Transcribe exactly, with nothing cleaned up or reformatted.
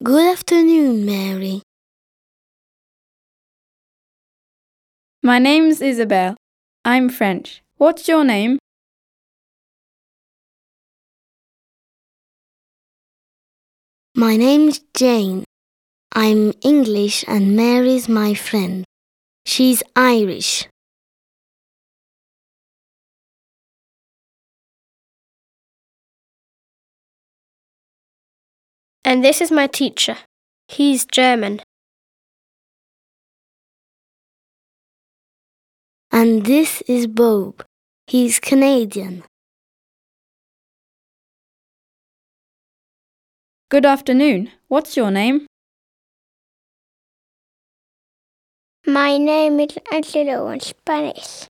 Good afternoon, Mary. My name's Isabel. I'm French. What's your name? My name's Jane. I'm English and Mary's my friend. She's Irish. And this is my teacher. He's German. And this is Bob. He's Canadian. Good afternoon. What's your name? My name is Angelo in Spanish.